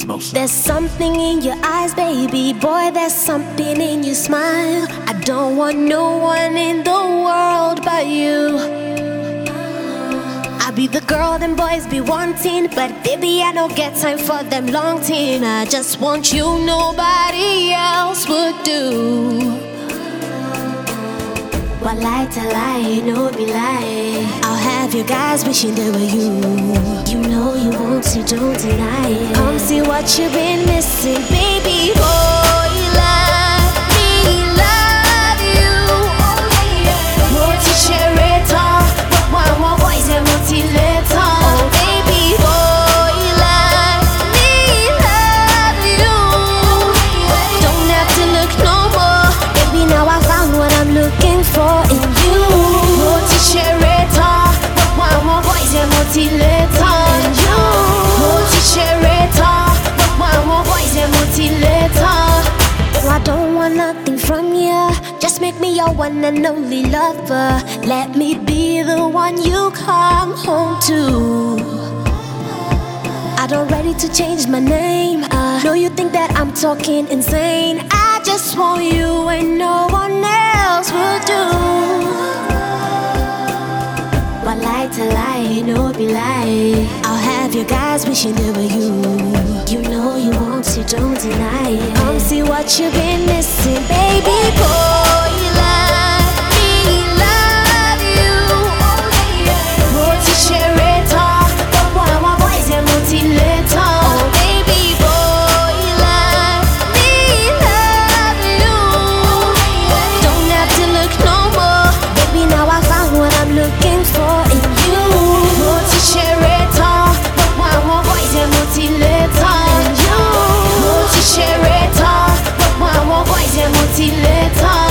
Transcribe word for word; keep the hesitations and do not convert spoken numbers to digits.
closer. There's something in your eyes, baby boy, there's something in your smile. I don't want no one in the world but you. I'll be the girl them boys be wanting, but baby I don't get time for them long thing. I just want you, nobody else would do. What lie to lie, no be lie. I'll have you guys wishing they were you. You know you want to, don't deny it. Come see what you've been missing, baby boy. Let me love you. Multi-character, but one more voice and multi-letter. Oh baby boy, let me love you. Don't have to look no more, baby now I found what I'm looking for in you. Multi-character, but one more voice and multi-letter. And you, multi-character, but one more voice and multi-letter. No, I don't want nothing from you, just make me your one and only lover. Let me be the one you come home to. I don't ready to change my name. uh, Know you think that I'm talking insane. I just want you and no one else will do. But lie to lie, no be lie. I'll have you guys wishing they were you. You know you want to, don't deny it. Come see what you've been missing, baby boy. Let me love you. Multi-character, but one more voice and multi-letter. Oh baby boy, let me love you. Don't have to look no more, baby now I found what I'm looking for in you. Multi-character, but one more voice and multi-letter. And you, multi-character, but one more voice and multi-letter.